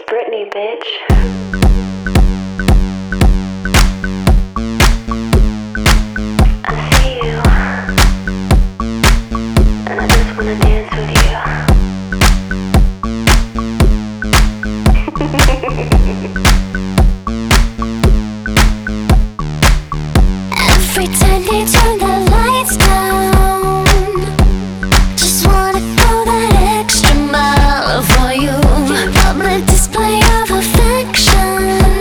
Britney, bitch. I see you, and I just wanna dance with you. Every time they turn the lights down, just wanna go that extra mile for you. Public display of affection,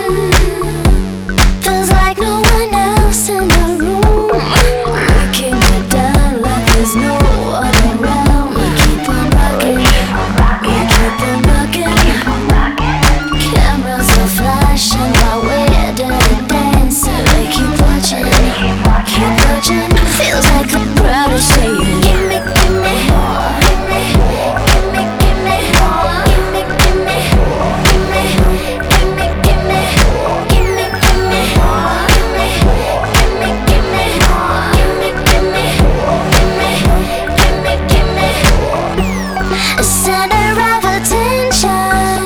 feels like no one else in the room. Looking you down like there's no one around. We keep on rocking, we keep on rocking. Cameras are flashing while we're dirty dancing. We keep watching, keep watching. Feels like the crowd is saying, give me, give me, give me, give me, give me, give me, give me, give me, give me, give me, give me, give me, give me, give me, give me, a center of attention.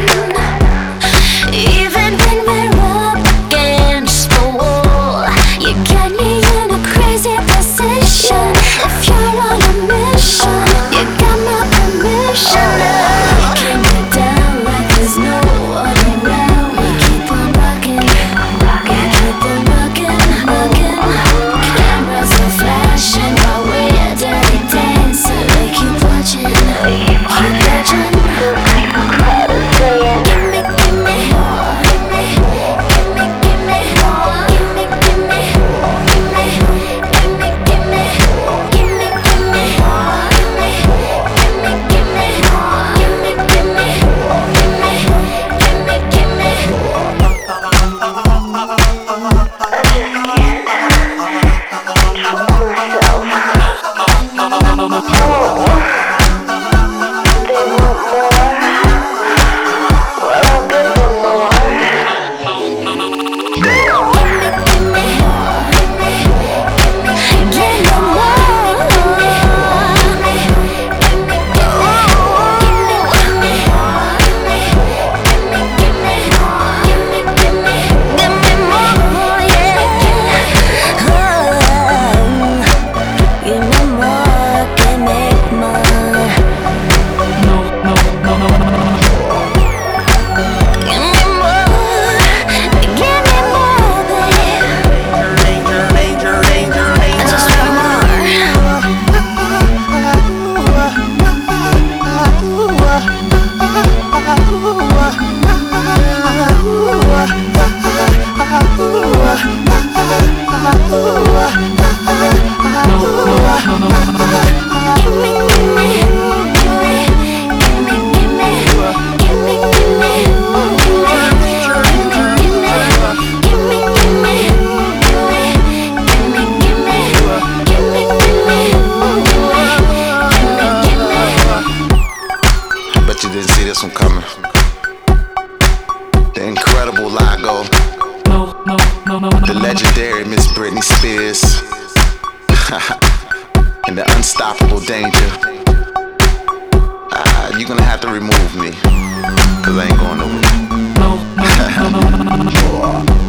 Even when we're up against the wall, you got me in a crazy position. If you're on a mission, you got my permission. Breaking me down like there's no one around. We keep on rocking, we keep on rocking, rocking. Cameras are flashing while we're dirty dancing. We keep watching, keep watching. Give me, give me, give me, give me, give me, give me, give me, give me, give me, give me, give me, give me, give me, give me, Bet you didn't see this one coming. The incredible Lago, the legendary Miss Britney Spears, and the unstoppable Danger. You're gonna have to remove me, cause I ain't going nowhere.